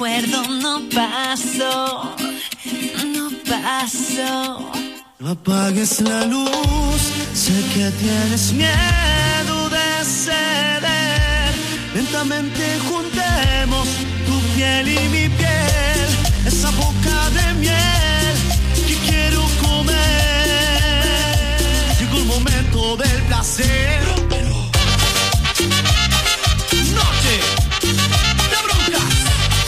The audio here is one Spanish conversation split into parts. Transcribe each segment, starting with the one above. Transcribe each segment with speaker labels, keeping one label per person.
Speaker 1: acuerdo, no paso.
Speaker 2: No apagues la luz, sé que tienes miedo de ceder. Lentamente juntemos tu piel y mi piel, esa boca de miel que quiero comer. Llegó el momento del placer. Noche de brujas.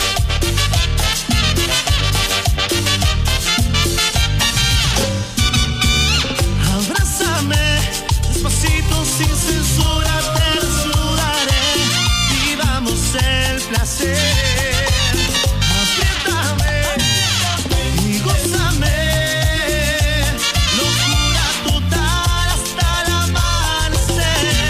Speaker 2: Despacito, sin censura, te desnudaré. Vivamos el placer. Apriétame y gózame. Locura total hasta el amanecer.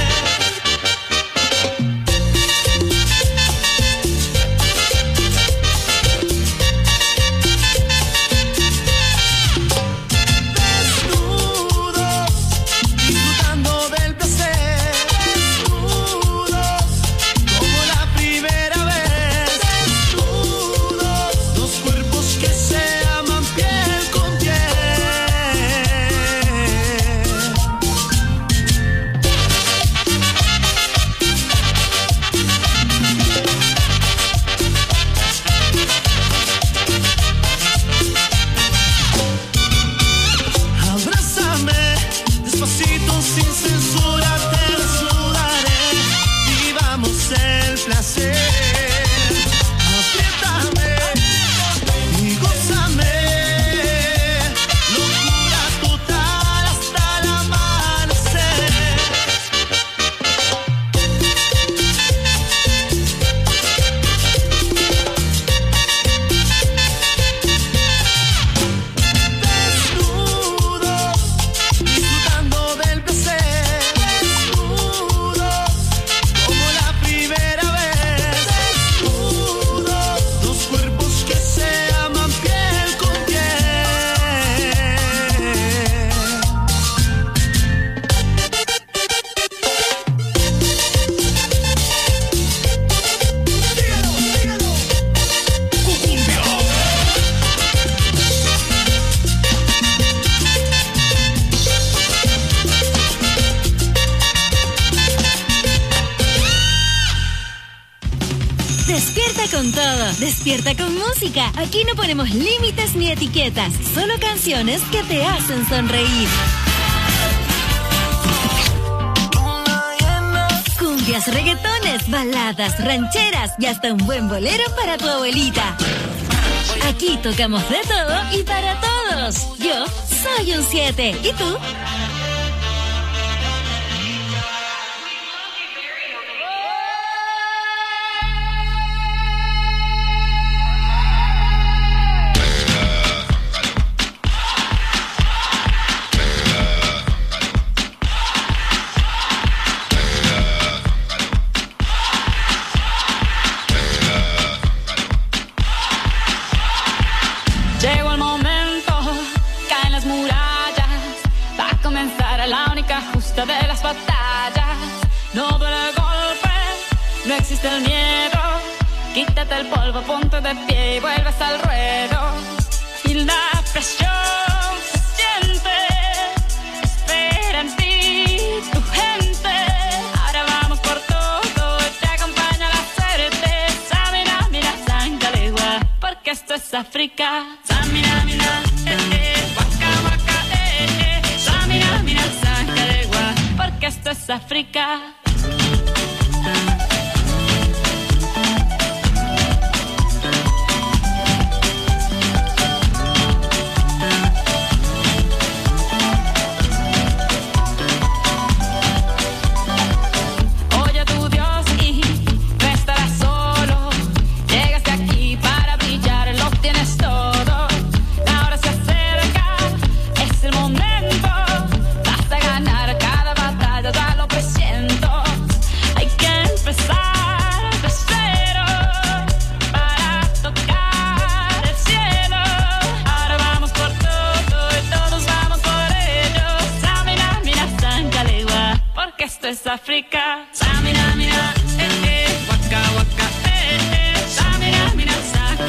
Speaker 3: Despierta con música. Aquí no ponemos límites ni etiquetas, solo canciones que te hacen sonreír. Cumbias, reggaetones, baladas, rancheras y hasta un buen bolero para tu abuelita. Aquí tocamos de todo y para todos. Yo soy un 7. ¿Y tú?
Speaker 4: De las batallas, no duele el golpe, no existe el miedo. Quítate el polvo, ponte de pie y vuelves al ruedo. Y la presión se siente, espera en ti tu gente. Ahora vamos por todo y te acompaña la suerte. Samina, mira, sangalegua, porque esto es África. Samina, mira, waka, waka, Samina, mira, sangalegua, porque esto es África. Es África. Samina, mira, waka, waka, Samina, mira,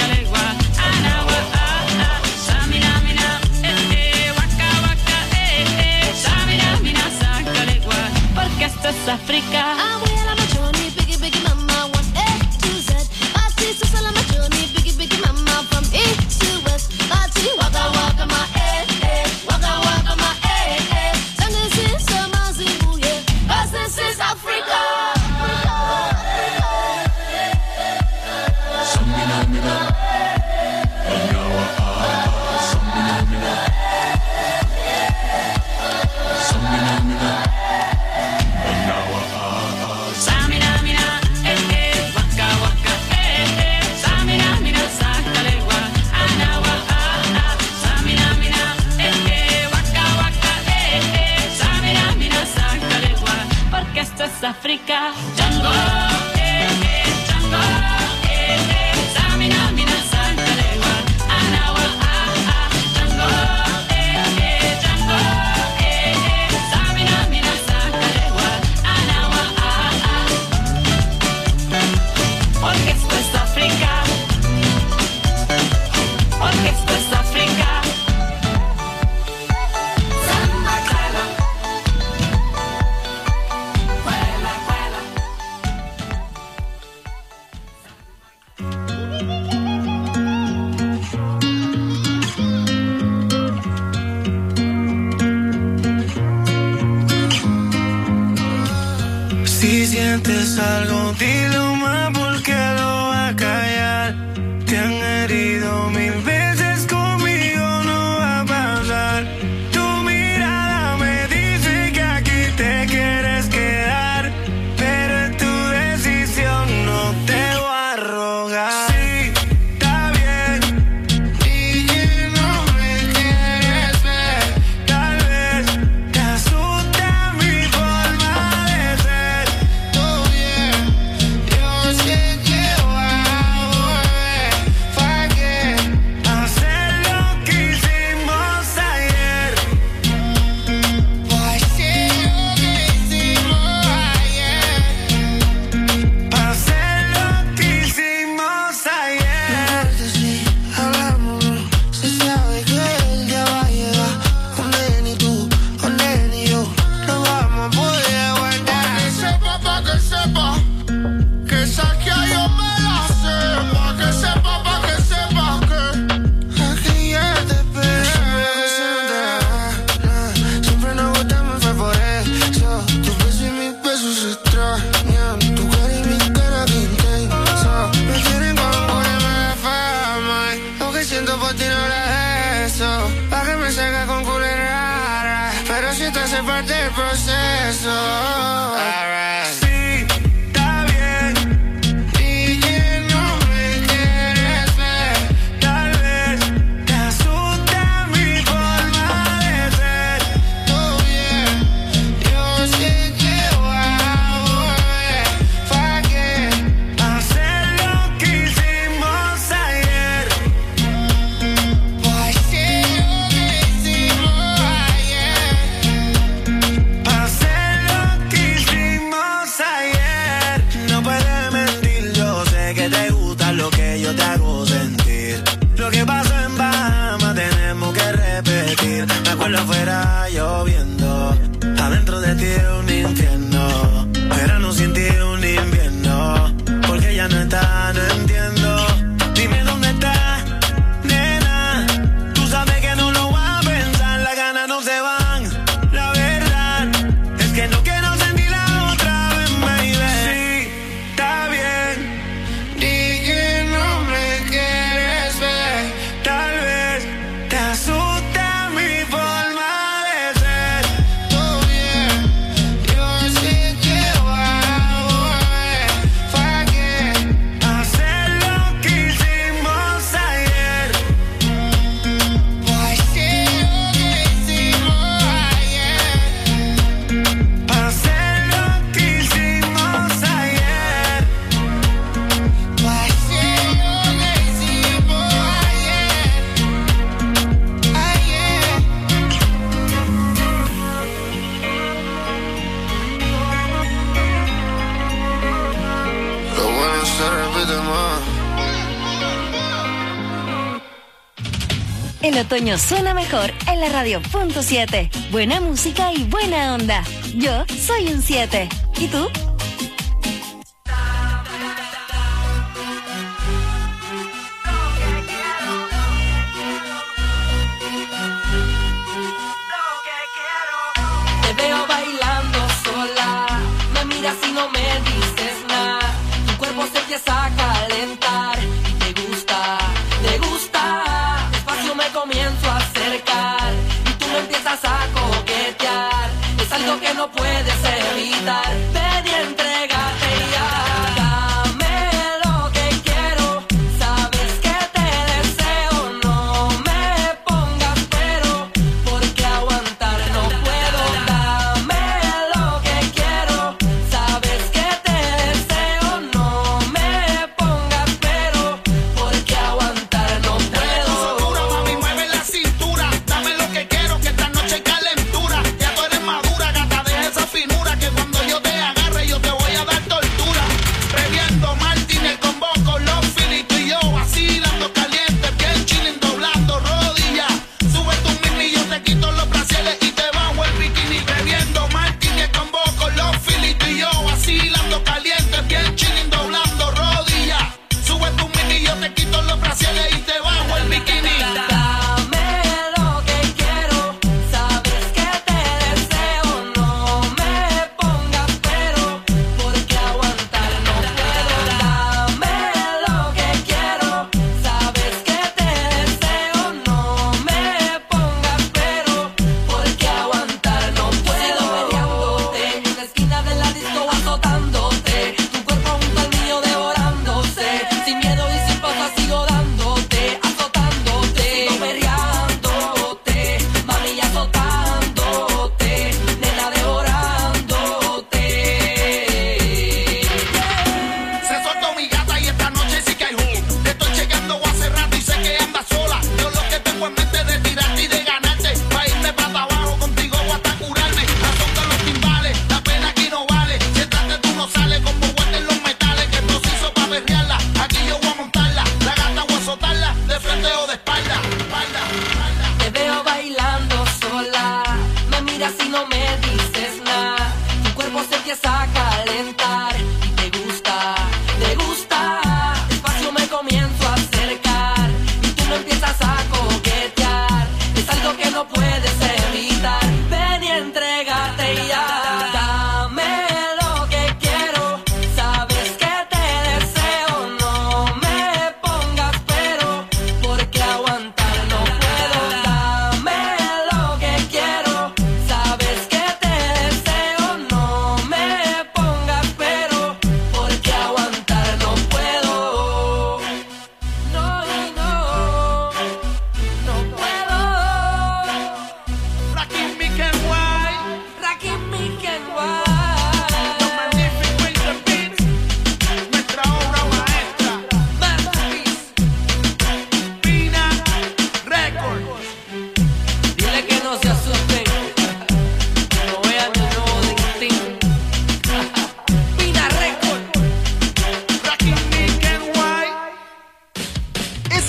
Speaker 2: quieres algo, dilo más porque lo va a callar. Te han herido 1000 veces, conmigo no va a pasar. Tu mirada me dice que aquí te quieres quedar, pero es tu decisión, no te voy a rogar. Sí, está bien, y que no me quieres ver. Tal vez te asusta mi forma de ser. Todo bien, yo sé que va a volver. ¿Para qué hacer lo que hicimos ayer? ¿Para hacer lo que hicimos ayer? ¿Para hacer lo que hicimos ayer? Sí, hablamos, se sabe que el día va a llegar. Donde ni tú, donde ni yo no vamos a poder aguantar. Pa' que sepa, que saque a yo me la sé. Pa' que sepa que aquí ya te esperé. Siempre nos gustamos, fue por eso. Tus besos y mis besos se extrañan. Tu cara y mi cara que intenso. Me quieren con curarme la fama. Lo que siento por ti no era eso. Pa' que me salga con culera rara, pero si te hace parte del proceso. Sí, está bien, y que no me quieres ver. Tal vez te asusta mi forma de ser. Todo bien, yo sé que va a volver. ¿Para qué hacer lo que hicimos ayer? ¿Para hacer lo que hicimos ayer? ¿Para hacer lo que hicimos ayer? No puedes mentir, yo sé que te gusta lo que yo te hago sentir. Lo que pasó en Bahamas tenemos que repetir. Me acuerdo afuera lloviendo, adentro de ti era un infierno. Verano sin ti un invierno, porque ya no está, no entiendo. Dime dónde está, nena. Tú sabes que no lo vas a pensar, las ganas no se van. La verdad es que no quiero sentirla otra vez, baby. Sí, está bien, di que no me quieres ver. Tal vez te asusta mi forma de ser. Todo bien, yo sé que va a volver. ¿Para qué hacer lo que hicimos ayer? ¿Para hacer lo que hicimos ayer? ¿Para hacer lo que hicimos ayer? ¿Para hacer lo que hicimos ayer? Lo bueno se repite más.
Speaker 3: El otoño suena mejor en la radio.7. Buena música y buena onda. Yo soy un 7. ¿Y tú?
Speaker 5: Te veo bailando sola, me miras y no me dices nada. Tu cuerpo se empieza a calentar y te gusta, te gusta. Despacio me comienzo a acercar y tú me empiezas a coquetear. Es algo que no puedes evitar. Ven y entrégate ya. Dame lo que quiero, sabes que te deseo. No me pongas pero, porque aguantar no puedo. Dame lo que quiero, sabes que te deseo. No me pongas pero, porque aguantar no puedo.
Speaker 6: Dura, mami, mueve la cintura. Dame lo que quiero, que esta noche hay calentura. Ya tú eres madura, gata, deja esa finura, que cuando yo te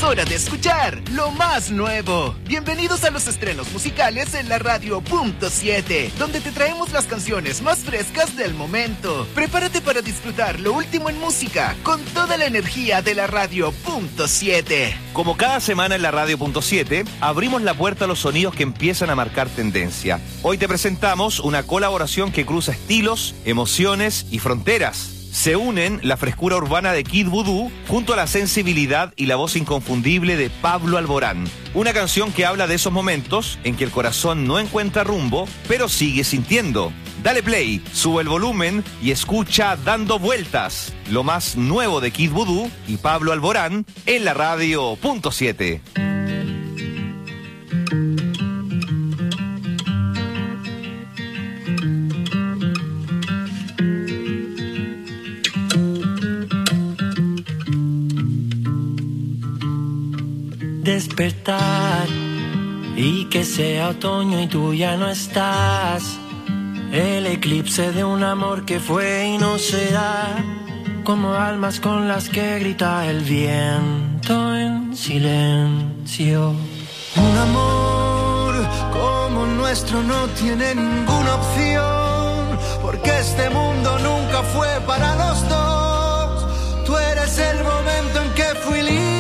Speaker 7: hora de escuchar lo más nuevo. Bienvenidos a los estrenos musicales en la radio Punto 7, donde te traemos las canciones más frescas del momento. Prepárate para disfrutar lo último en música con toda la energía de la radio Punto 7.
Speaker 8: Como cada semana en la radio Punto 7, abrimos la puerta a los sonidos que empiezan a marcar tendencia. Hoy te presentamos una colaboración que cruza estilos, emociones y fronteras. Se unen la frescura urbana de Kid Voodoo junto a la sensibilidad y la voz inconfundible de Pablo Alborán. Una canción que habla de esos momentos en que el corazón no encuentra rumbo, pero sigue sintiendo. Dale play, sube el volumen y escucha Dando Vueltas, lo más nuevo de Kid Voodoo y Pablo Alborán en la radio Punto 7.
Speaker 9: Despertar y que sea otoño y tú ya no estás. El eclipse de un amor que fue y no será, como almas con las que grita el viento en silencio.
Speaker 2: Un amor como nuestro no tiene ninguna opción, porque este mundo nunca fue para los dos. Tú eres el momento en que fui libre.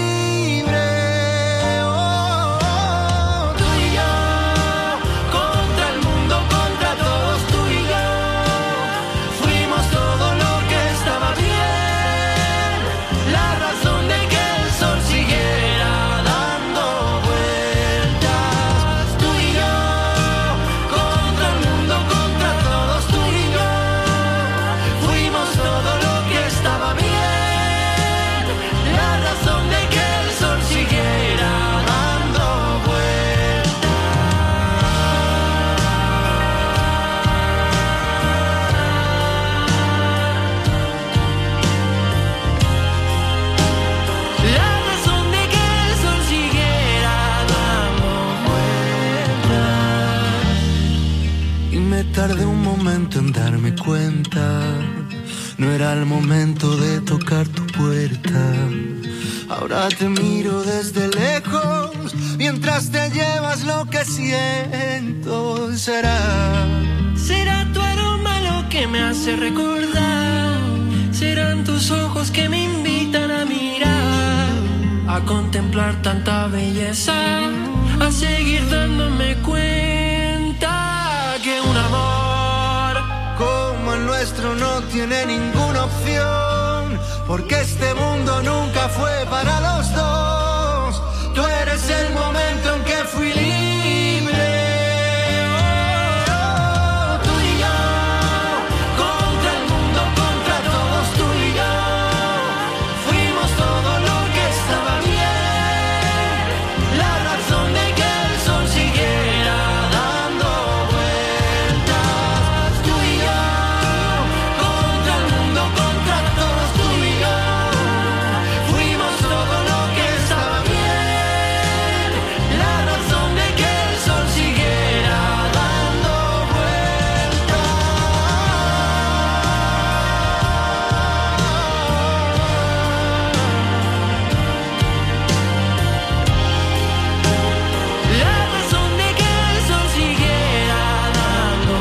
Speaker 10: Tardé un momento en darme cuenta, no era el momento de tocar tu puerta. Ahora te miro desde lejos, mientras te llevas lo que siento. Será
Speaker 9: tu aroma lo que me hace recordar, serán tus ojos que me invitan a mirar, a contemplar tanta belleza, a seguir dándome cuenta que un amor
Speaker 2: como el nuestro no tiene ninguna opción, porque este mundo nunca fue para los dos. Tú eres el momento en que fui libre. Tú y yo, contra el mundo, contra todos, tú y yo, fuimos todo lo que estaba bien, la razón de que el sol siguiera dando vueltas. Tú y yo, contra el mundo, contra todos, tú y yo, fuimos todo lo que estaba bien, la razón de que el sol siguiera dando vueltas. La razón de que el sol siguiera dando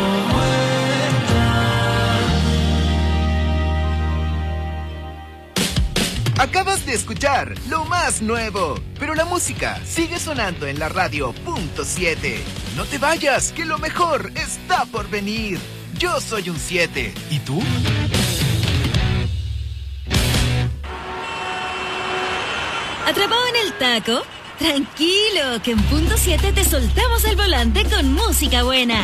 Speaker 2: vueltas.
Speaker 7: Acabas de escuchar lo más nuevo, pero la música sigue sonando en la radio Punto 7. No te vayas, que lo mejor está por venir. Yo soy un 7. ¿Y tú?
Speaker 3: ¿Atrapado en el taco? Tranquilo, que en Punto 7 te soltamos el volante con música buena.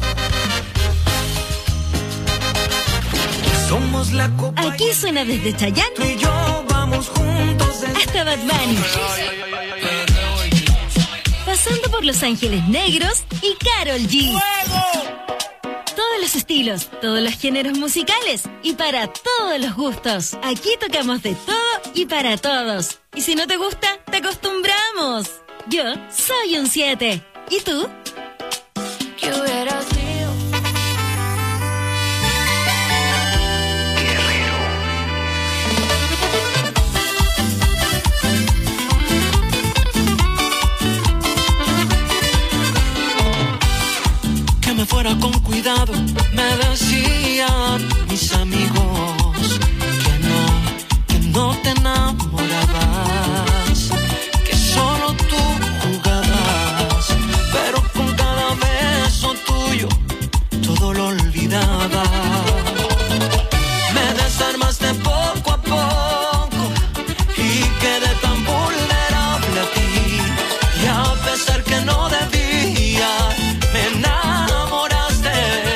Speaker 2: Somos la copa.
Speaker 3: Aquí suena desde Chayanne
Speaker 2: Tú y yo vamos juntos
Speaker 3: hasta Bad Bunny, pasando por Los Ángeles Negros y Karol G. Todos los estilos, todos los géneros musicales y para todos los gustos. Aquí tocamos de todo y para todos. Y si no te gusta, te acostumbramos. Yo soy un 7. ¿Y tú?
Speaker 5: ¿Qué hubiera sido?
Speaker 9: olvidado. Me decían mis amigos que no te enamorabas, que solo tú jugabas, pero con cada beso tuyo todo lo olvidaba. Me desarmaste poco a poco y quedé tan vulnerable a ti, y a pesar que no debía, me enamoraste.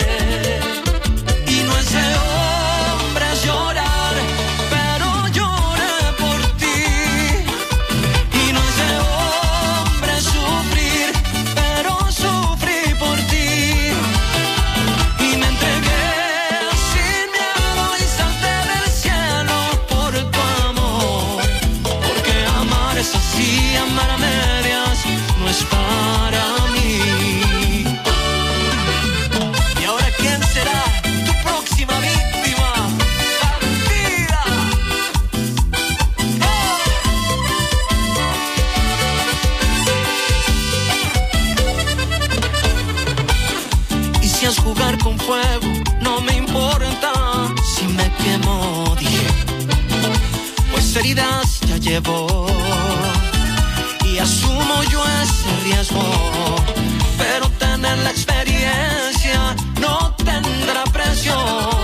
Speaker 9: Y no es de hombres llorar, pero lloré por ti. Y no es de hombres sufrir, pero sufrí por ti. Y me entregué sin miedo y salté del cielo por tu amor. Porque amar es así, amar a medias no es para mí. ¿Y ahora quién será tu próxima víctima? ¡Bandida! Y si es jugar con fuego, no me importa si me quemo, dije, pues heridas ya llevo y asumo yo ese riesgo, pero tener la experiencia no tendrá precio.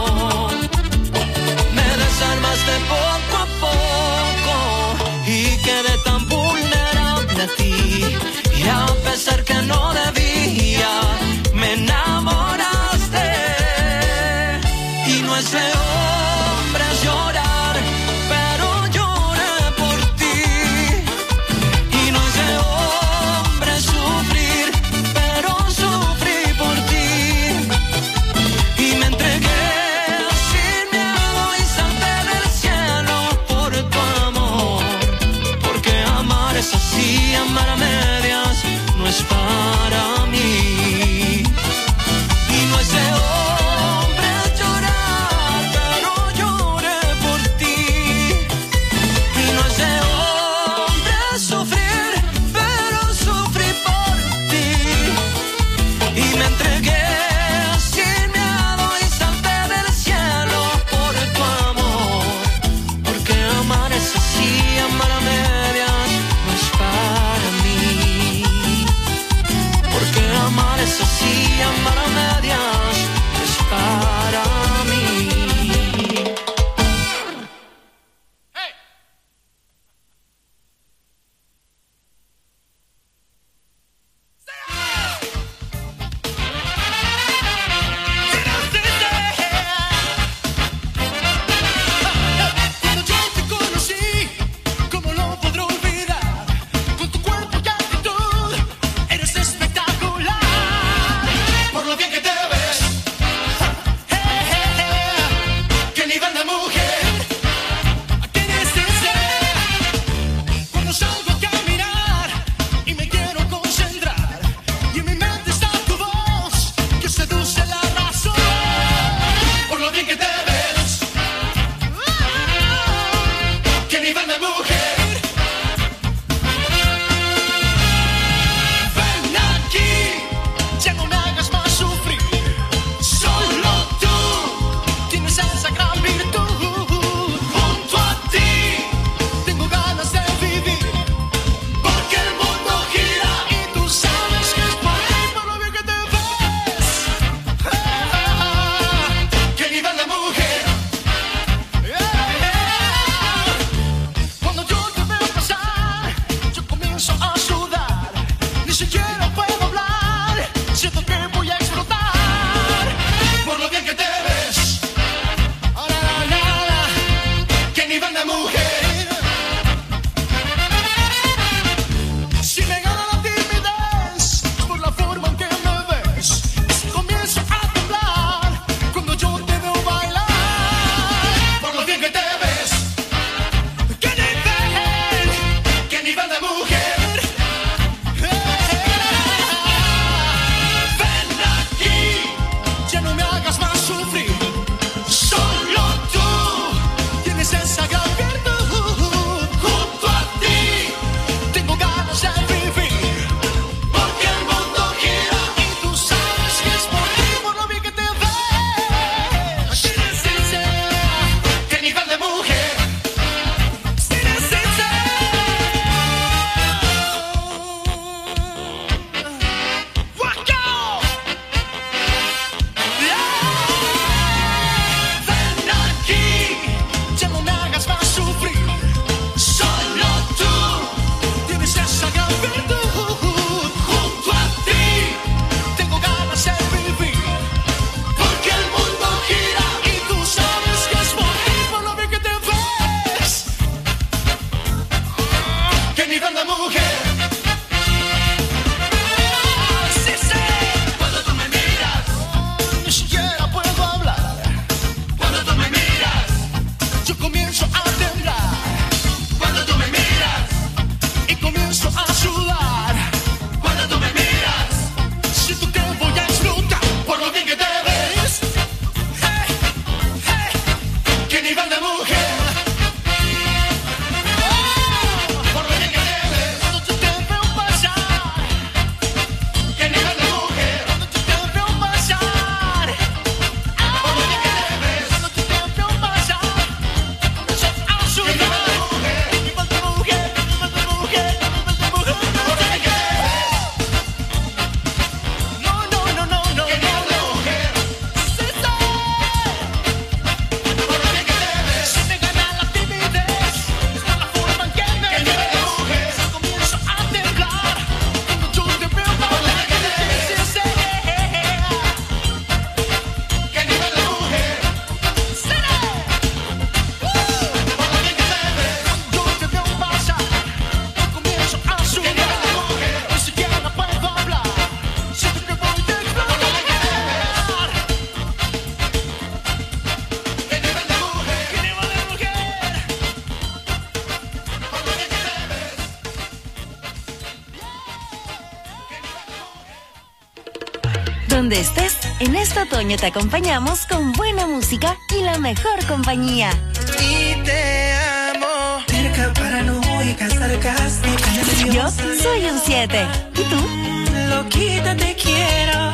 Speaker 9: Me desarmaste poco a poco y quedé tan vulnerable a ti, y a pesar que no debía, me enamoraste. Y no es de hombres llorar, pero lloré por ti. Y no es de hombres sufrir, pero sufrí por ti. Y me entregué sin miedo y salté del cielo por tu amor. Porque amar es así, amar a medias no es para mí. Y no es de hombres llorar, pero lloré por ti. Y no es de hombres sufrir, pero sufrí por ti. Y me entregué sin miedo y salté del cielo por tu amor. Porque amar es así, amar a medias no es para mí.
Speaker 6: linda mujer. Sí, sí. Cuando tú me miras, ni siquiera puedo hablar. Cuando tú me miras, yo comienzo a temblar. Cuando tú me miras, y comienzo a sudar. Cuando tú me miras, siento que voy a explotar por lo bien que te ves. Hey, hey, qué nivel de mujer. Por lo bien que te ves, cuando yo te veo pasar. Qué nivel de mujer. Cuando yo te veo pasar. Por lo bien que te ves, cuando yo te veo pasar. Comienzo a sudar. Qué nivel de mujer. Qué nivel de mujer. Qué nivel de mujer. Por lo bien que te ves. No, no, no, no, no. Qué nivel de mujer. Sí, sí. Por lo bien que te ves. Si me gana la timidez, es por la forma en que me ves. Comienzo a temblar cuando yo te veo bailar. Sí, sí, sí. Qué nivel de mujer. Sí. Por lo bien que te ves. Cuando yo te veo pasar, yo comienzo a sudar. Ni siquiera puedo hablar. Siento que voy a explotar. Qué nivel de mujer. Qué nivel de mujer. Por lo bien que te ves.
Speaker 3: Donde estés, en este otoño te acompañamos con buena música y la mejor compañía.
Speaker 2: Y te amo. Cerca, paranoica, sarcástica.
Speaker 3: Yo soy un 7. ¿Y tú?
Speaker 2: Loquita, te quiero.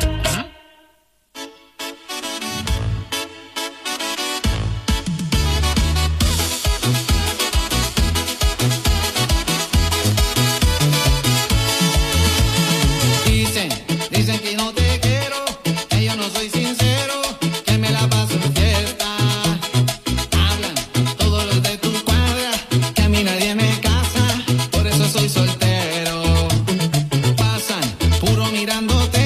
Speaker 6: Dicen que no te quiero, que yo no soy sincero, que me la paso en fiesta. Hablan todos los de tu cuadra, que a mí nadie me casa, por eso soy soltero. Pasan puro mirándote.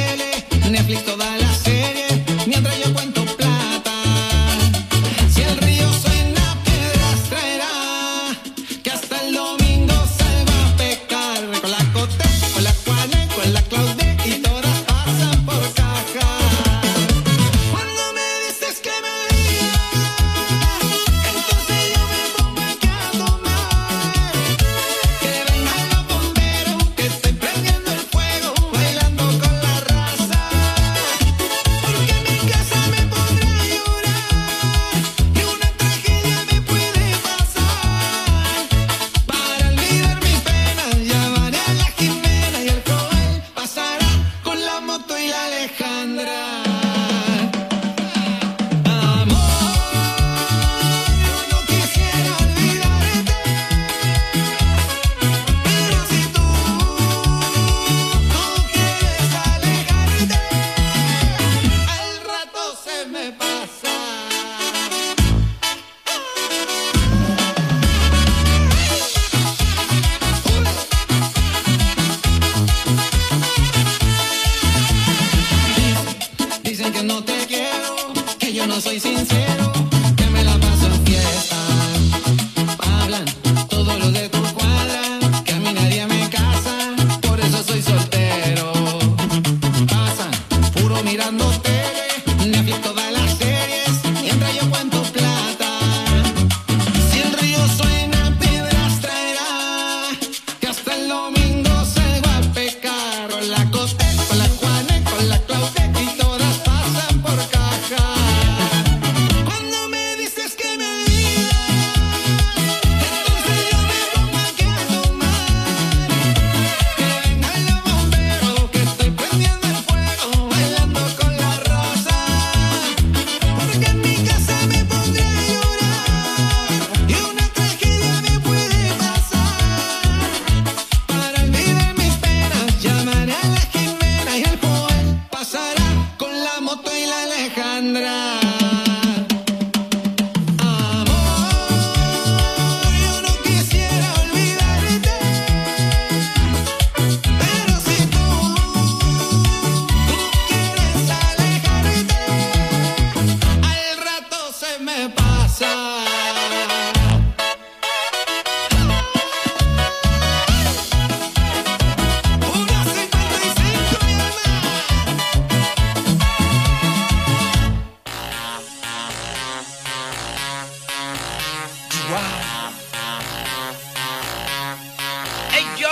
Speaker 11: yo.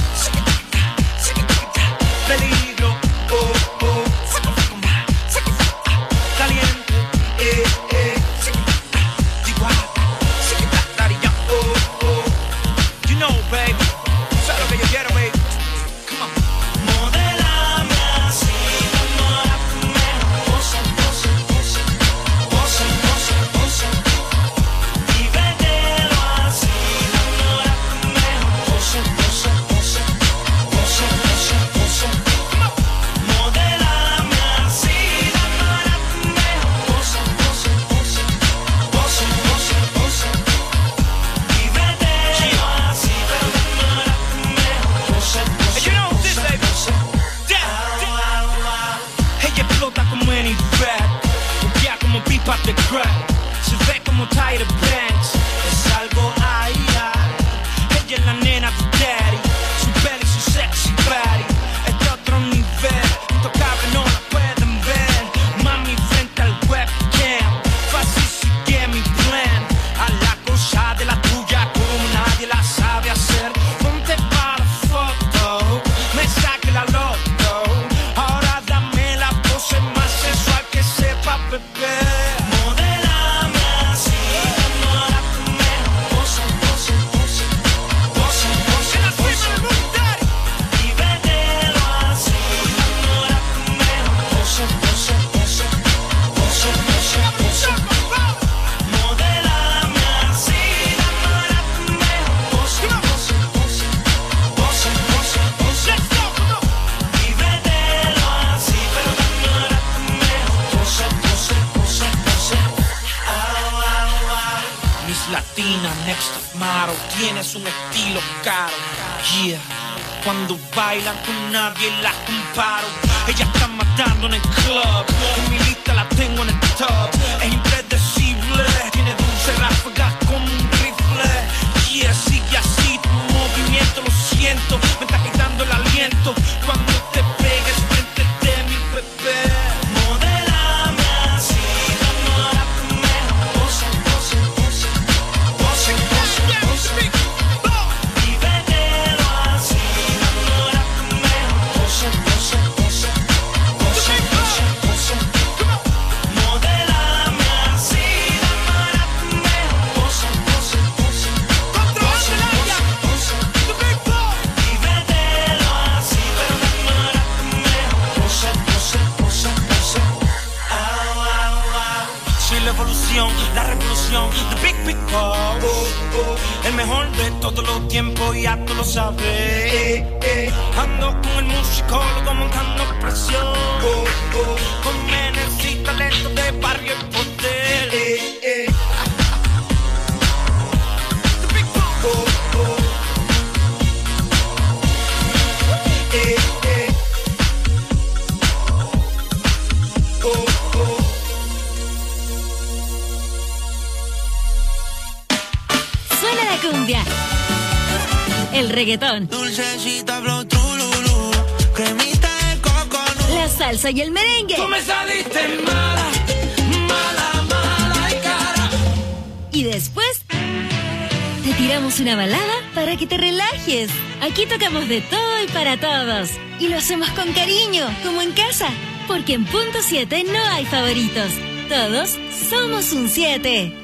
Speaker 11: Peligro, oh, oh. Caliente, oh, oh. You know, baby. Sabes lo que yo quiero, baby. Come on. Modelame así, enamórame. Pose, pose, pose. Pose, pose, pose. Y vételo así, enamórame. Pose, pose, pose. Pose, pose, pose. Modelame así, enamórame. Pose, pose, pose. Pose, pose, pose. Y vételo así, enamórame. Pose, pose. You know this, baby. Ella explota como any bad. Boquea como pipa de crack. Se ve como Tyra Banks. Es algo ay, ay. Ella es la nena de daddy. Su pelo y su sexy body. Es de otro nivel. Intocable, no la pueden ver. Mami frente al webcam. Fácil sigue mi plan. A la cosa de la tuya como nadie la sabe hacer. Ponte para la foto. Me saque la loto. Ahora dame la pose más sensual que sepa beber. Modelame así, enamórame. Pose, pose, pose. Pose, pose, pose. Y vételo así, enamórame. Pose, pose, pose. Pose, pose, pose. Modelame así, enamórame. Pose, pose, pose. Pose, pose, pose. Y vételo así, pero enamórame. Pose, pose, pose, pose. Miss Latina, next top model. Tienes un estilo caro. Yeah. Cuando bailan con nadie la comparo. Ella está matando en el club. En mi lista la tengo en el top. Es impredecible. Tiene dulce ráfagas como un rifle. Yeah, sigue así tu movimiento, lo siento. Me está quitando el aliento. Cuando te pegues frente de mi bebé. Modelame así, enamórame. Pose, pose, pose. Pose, pose, pose. Y vételo así, enamórame. Pose, pose, pose. Pose, pose, pose. Modelame así, enamórame. Pose, pose, pose. Pose, pose, pose. Y vételo así, pero enamórame. Pose, pose, pose, pose. Soy la evolución, la revolución, the big, big pop. El mejor de todos los tiempos, ya tú lo sabes. Ando con el musicólogo montando presión. Con energía y talento de barrio y poder. The big pop.
Speaker 3: Suena la cumbia, el reggaetón,
Speaker 10: Dulcecita, flow, trululú, cremita de coco,
Speaker 3: la salsa y el merengue.
Speaker 11: Tú me saliste mala, mala, mala y cara.
Speaker 3: Y después te tiramos una balada para que te relajes. Aquí tocamos de todo y para todos. Y lo hacemos con cariño, como en casa. Porque en punto 7 no hay favoritos. Todos somos un 7.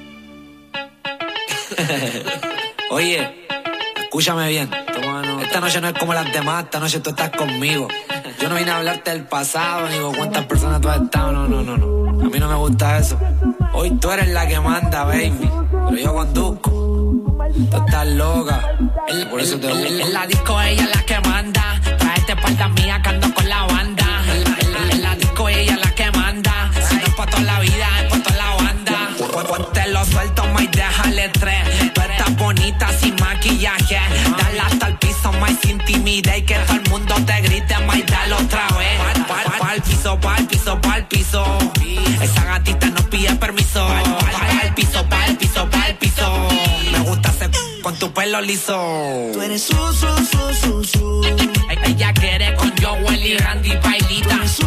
Speaker 12: Oye, escúchame bien. Esta noche no es como las demás, esta noche tú estás conmigo. Yo no vine a hablarte del pasado, ni con cuántas personas tú has estado, no. A mí no me gusta eso. Hoy tú eres la que manda, baby. Pero yo conduzco. Tú estás loca. Por eso te gusta.
Speaker 13: En la disco ella es la que manda. Tráete espalda mía que ando con la banda. En la disco ella es la que manda. Si no es pa' toda la vida, es pa' toda la banda. Ponte lo suelto, más déjale tres. Tú estás bonita sin maquillaje. Dale hasta el piso, más sin timidez. Y que todo el mundo te grite, más dale otra vez. Pa'l piso, pa'l piso, pa'l piso. Esa gatita no pide permiso. Pa'l piso, pa'l piso, pa'l piso. Me gusta hacer con tu pelo liso.
Speaker 10: Tú eres su.
Speaker 13: Ella quiere con Joel y Randy bailita.
Speaker 10: Su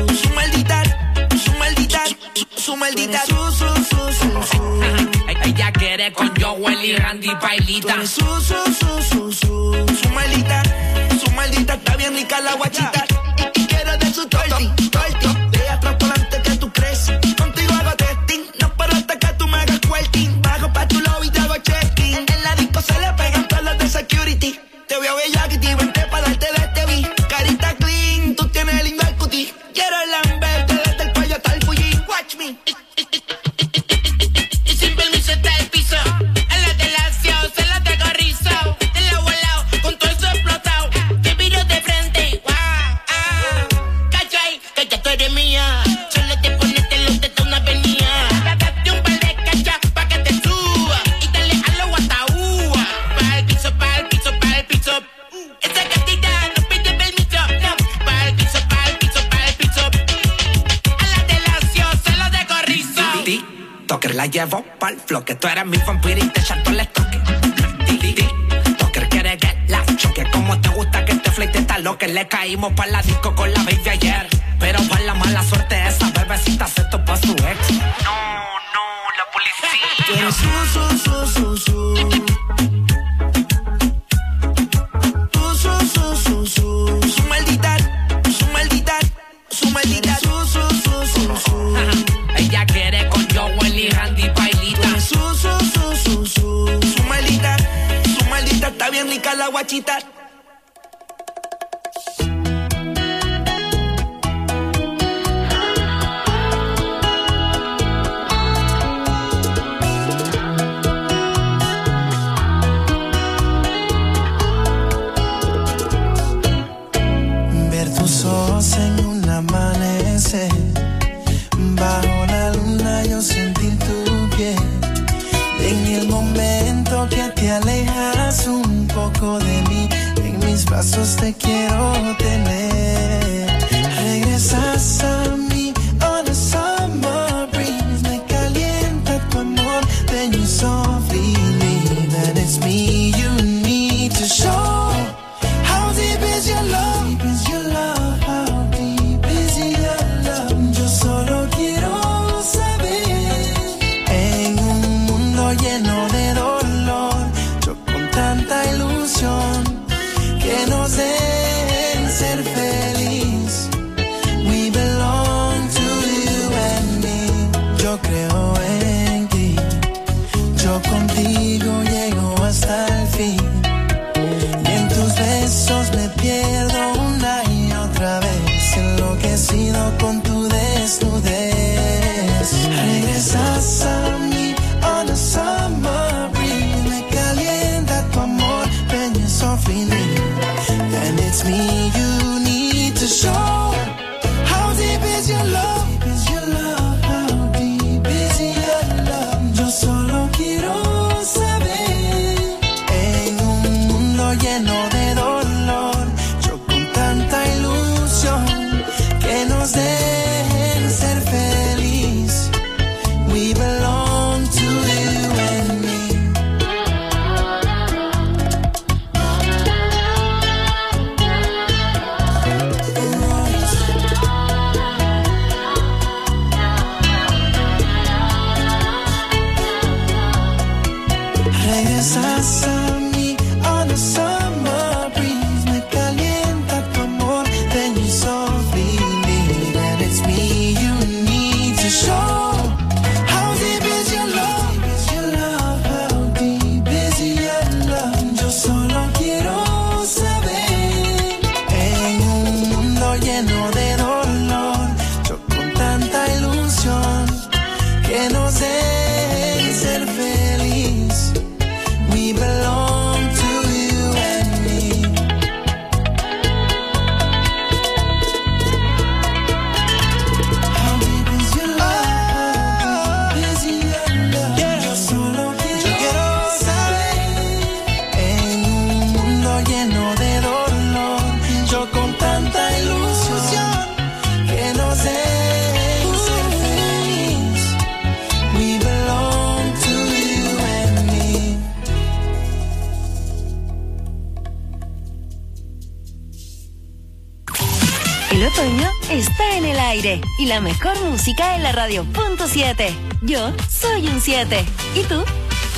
Speaker 10: maldita.
Speaker 13: Ella quiere con Joel y Randy Pailita.
Speaker 14: Su maldita, está bien rica la guachita. Y quiero de su torti. De atrás por delante que tú crees. Contigo hago testing, no paro hasta que tú me hagas quilting. Bajo pa' tu lobby y te hago checking. En la disco se le pegan todos los de security. Te veo bella que te vente pa' darte de este beat. Carita clean, tú tienes lindo el cutie. Quiero lamberte desde el cuello hasta el Fuji. Watch me.
Speaker 15: Y sin permiso está el piso. En la delación se la traigo rizo. Te la he volado con todo eso explotado. Te viro de frente. Cachai, que ya tú eres mía. Solo te ponete los tetas una avenida. Date un par de cachas pa' que te suba. Y dale a lo guataúa. Pa'l piso, pa'l piso, pa'l piso. Esa gatita no pide permiso. No, pa'l piso, pa'l piso, pa'l piso. A la delación se lo dejo rizo.
Speaker 13: Toker la llevo pa'l flow, que tú eres mi vampiro y te echan todo el toque. Toker quiere que la choque, como te gusta que te flete está lo que le caímos pa' la disco con la baby ayer. Pero pa' la mala suerte esa bebecita se topa a su ex. No, la policía.
Speaker 14: Tú eres su maldita.
Speaker 13: Ella quiere con Joel y Randy Pailita.
Speaker 14: Su maldita, está bien rica la guachita.
Speaker 10: Ver tus ojos en un amanecer, bajo la luna yo sentir tu piel. En el momento que te alejas un poco de mí, en mis brazos te quiero tener. Regresas a mí on a summer breeze, me calienta tu amor, then you softly leave. And it's me you need to show. How deep is your love? Deep is your love? How deep is your love? Yo solo quiero saber. En un mundo lleno de dolor, yo con tanta ilusión, que nos den ser feliz. We belong to you and me. Yo creo en ti, yo contigo llego hasta el fin. Y en tus besos me pierdo una y otra vez, enloquecido con tu desnudez. Regresas a mí on a summer breeze, me calienta tu amor, when you softly leave. And it's me you need to show. How deep is your love? Deep is your love? How deep is your love? Yo solo quiero saber. En un mundo lleno de dolor, yo con tanta ilusión, que nos dejen ser feliz. We belong to you and me. Regresas a mí on a summer breeze, me calienta tu amor, then you softly leave. And it's me you need to show. How deep is your love? Deep is your love? How deep is your love? Yo solo quiero saber. En un mundo lleno de dolor, yo con tanta ilusión, que nos den ser feliz. We belong to you and me. How deep is your love? How deep is your love? Yo solo quiero saber. En un mundo lleno de dolor, yo con tanta ilusión, que no sé ser feliz. We belong to you and me.
Speaker 3: El otoño está en el aire y la mejor música en la radio .7. Yo soy un 7. ¿Y tú?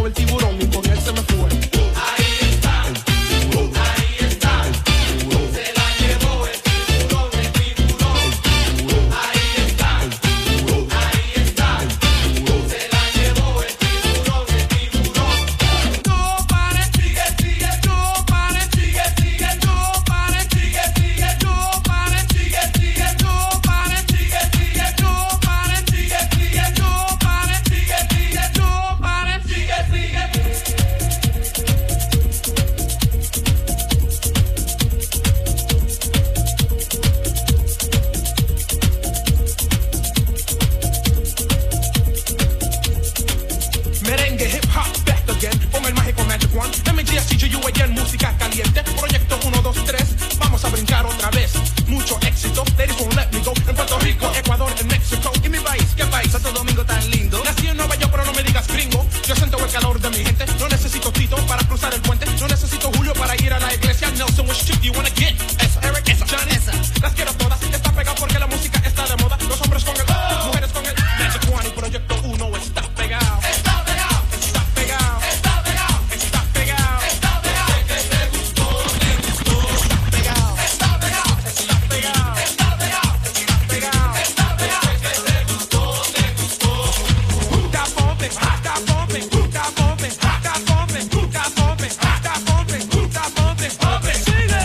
Speaker 16: llevó el tiburón y con él se me fue. Ahí está, el tiburón. Ahí está, el tiburón. Se la llevó el tiburón, el tiburón. El tiburón. Ahí está, el tiburón. Ahí está, el tiburón. Se la llevó el tiburón, el tiburón. No pare, sigue, sigue, no pare, sigue, sigue, no pare, sigue, sigue, no pare, sigue, sigue, no pare, sigue, sigue, no pare, sigue, sigue, no pare, sigue, sigue, no pare, sigue, sigue. Merengue, hip hop, back again, con el mágico Magic One. MGSTGUAN, música caliente. Proyecto 1, 2, 3, vamos a brincar otra vez. Mucho éxito, ladies won't let me go. En Puerto Rico, Ecuador, en México. Y mi país, ¿qué país? Santo Domingo tan lindo. Nací en Nueva York, pero no me digas gringo. Yo siento el calor de mi gente. No necesito Tito para cruzar el puente. No necesito Julio para ir a la iglesia. Nelson, which chick do you wanna get? Esa, Eric, esa, Johnny, esa. Las quiero todas. Está pegado porque la música está de moda. Los hombres con el mujeres con el Magic One. Y Proyecto 1 está pegado. Está pegado. Está pegado. Está pegado. Está pegado. Está pegado. Que te gustó, te gustó. Está pegado. Está pegado. Está pegado. Está pegado. Está pegado. Está pegado. Que te gustó, te gustó. Está bumping, está bumping, está bumping, está bumping, está bumping, está bumping, está bumping, bumping. Sigue.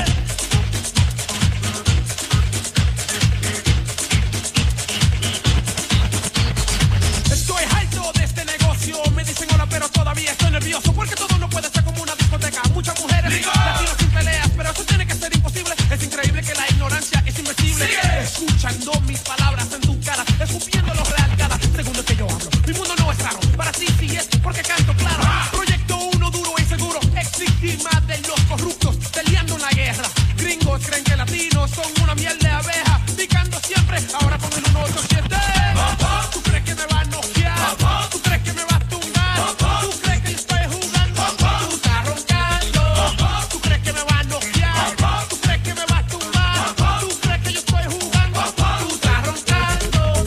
Speaker 16: Estoy harto de este negocio. Me dicen hola, pero todavía estoy nervioso. Porque todo no puede ser como una discoteca. Muchas mujeres, latinos sin peleas, pero eso tiene que ser imposible. Es increíble que la ignorancia es invencible. Escuchando mis palabras en tu cara, escupiendo lo real cada segundo que yo hablo. Mi mundo no es raro, para ti sí es porque canto claro. Proyecto 1 duro y seguro, ex víctima de los corruptos, peleando en la guerra. Gringos creen que latinos son una miel de abeja, picando siempre, ahora con el 187. ¿Tú crees que me va a noquear? ¿Tú crees que me va a tumbar? ¿Tú crees que yo estoy jugando? Tú estás roncando. ¿Tú crees que me va a noquear? ¿Tú crees que me va a tumbar? ¿Tú crees que yo estoy jugando? Tú estás roncando.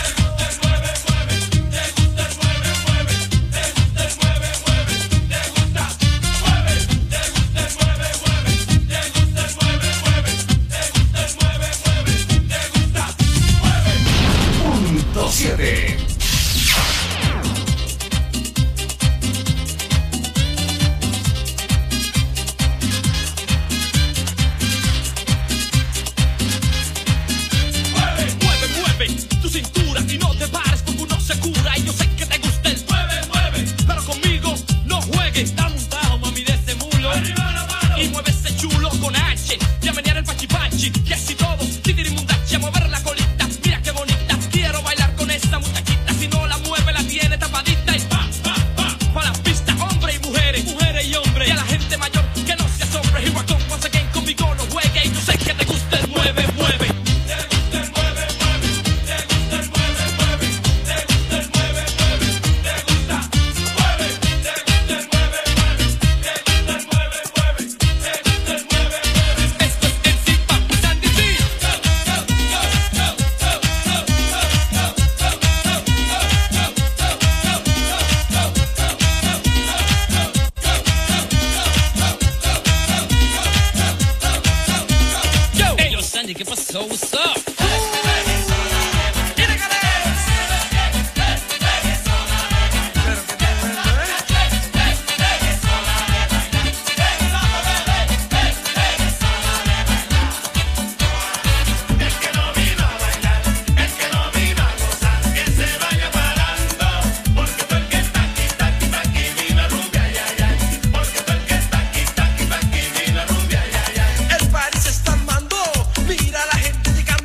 Speaker 8: Punto 7.
Speaker 11: Mueve, mueve tu cintura y no te pares porque uno se cura. Y yo sé que te gusta el mueve, pero conmigo no juegues. Está montado, mami, de ese mulo. Y mueve ese chulo con H. Ya menear el pachipachi. Y así todo, titirimundachi, a mover la colita. Mira qué bonita, quiero bailar con esa muchachita. Si no la mueve, la tiene tapadita. Y pa la pista, hombres y mujeres, mujeres y hombres. Y a la gente mayor que no se asombre. Y ratón, once again, conmigo no juegue. Y yo sé que te gusta el mueve. Sandy, ¿qué pasó? What's up?
Speaker 16: El party se está armando. Mira la gente llegando.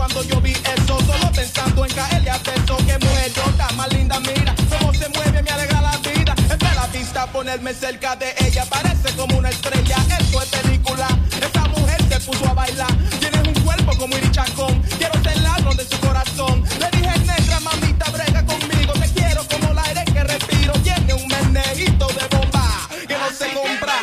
Speaker 16: cuando yo vi eso, solo pensando en caerle a beso. Que mujer loca, más linda, mira cómo se mueve, me alegra la vida. Entre la vista, ponerme cerca de ella, parece como una estrella. Esto es película, esa mujer se puso a bailar. Tienes un cuerpo como Iri Chacón, quiero ser ladrón de su corazón. Le dije, negra, mamita, brega conmigo, te quiero como el aire que respiro. Tiene un menejito de bomba que no se compra.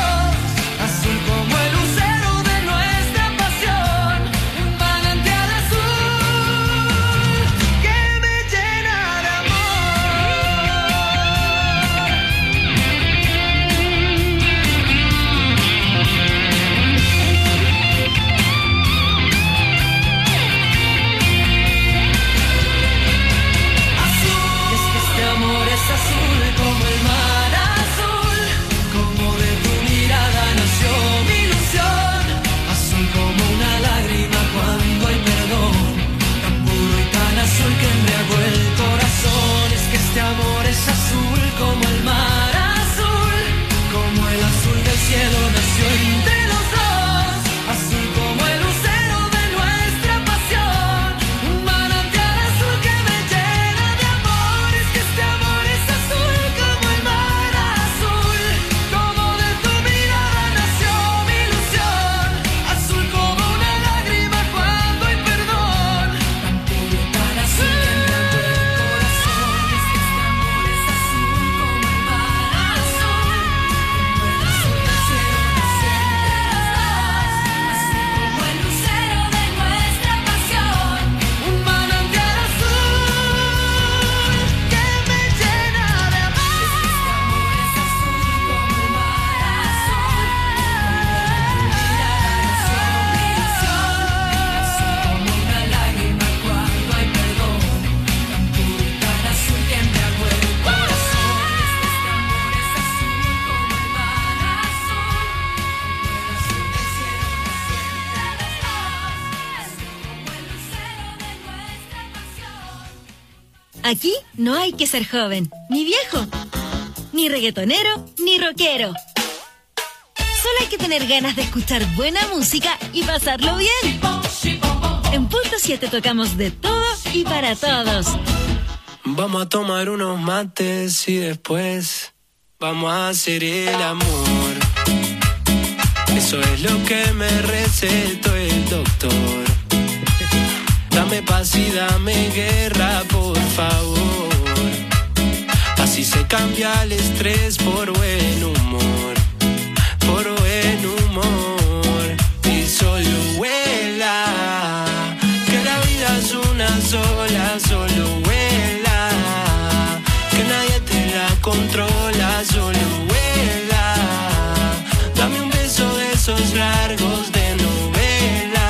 Speaker 5: Azul como el lucero de nuestra pasión, un manantial azul.
Speaker 3: Aquí no hay que ser joven, ni viejo, ni reggaetonero, ni rockero. Solo hay que tener ganas de escuchar buena música y pasarlo bien. En Punto 7 tocamos de todo y para todos.
Speaker 9: Vamos a tomar unos mates y después vamos a hacer el amor. Eso es lo que me recetó el doctor. Dame paz y dame guerra, por favor. Así se cambia el estrés por buen humor. Por buen humor. Y solo vuela, que la vida es una sola, solo vuela, que nadie te la controla, solo vuela. Dame un beso de esos largos de novela.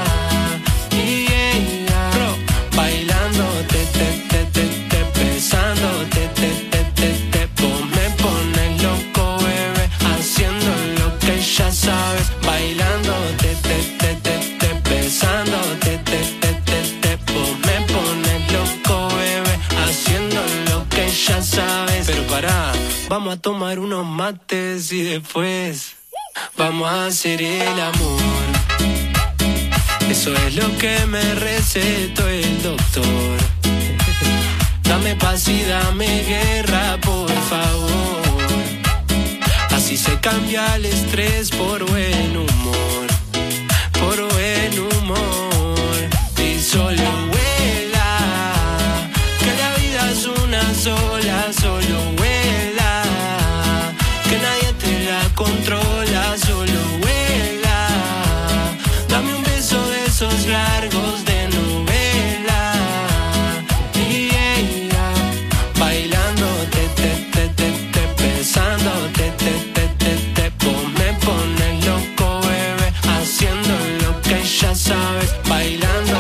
Speaker 9: Bro, bailando, besando, vos me pones loco, bebé, haciendo lo que ya sabes. Bailando, besando, vos me pones loco, bebé, haciendo lo que ya sabes. Pero pará, vamos a tomar unos mates y después vamos a hacer el amor. Eso es lo que me recetó el doctor. Dame paz y dame guerra, por favor. Así se cambia el estrés por buen humor. Por buen humor. Y solo vuela, que la vida es una sola, solo vuela, que nadie te la controla, solo vuela. Dame un beso de esos largos de novela. Bailando, besando, vos me pones loco, bebé, haciendo lo que ya sabes. Bailando,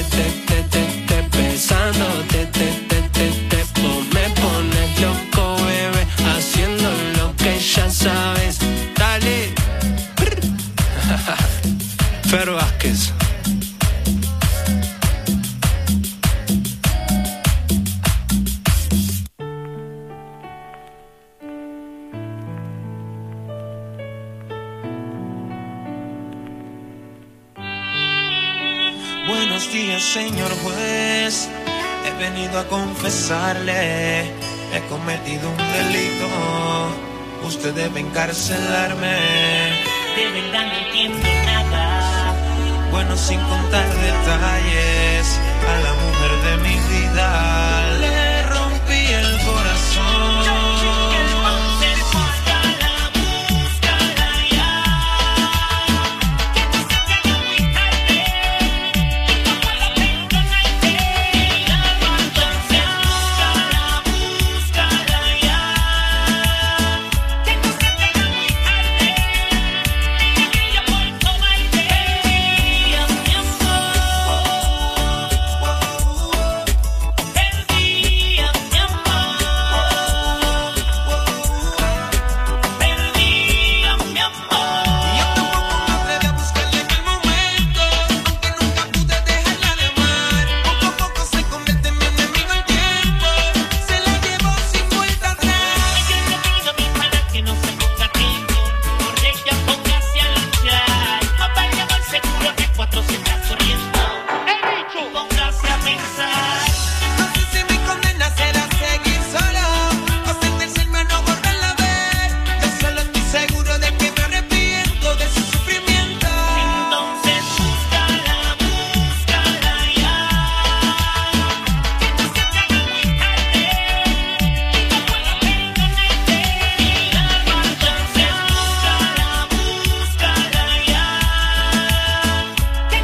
Speaker 9: besando, vos me pones loco, bebé, haciendo lo que ya sabes. Dale. Fer Vázquez.
Speaker 17: Buenos días, señor juez. He venido a confesarle, he cometido un delito. Usted debe encarcelarme.
Speaker 1: De verdad no entiendo nada.
Speaker 17: Bueno, sin contar detalles, a la mujer de mi vida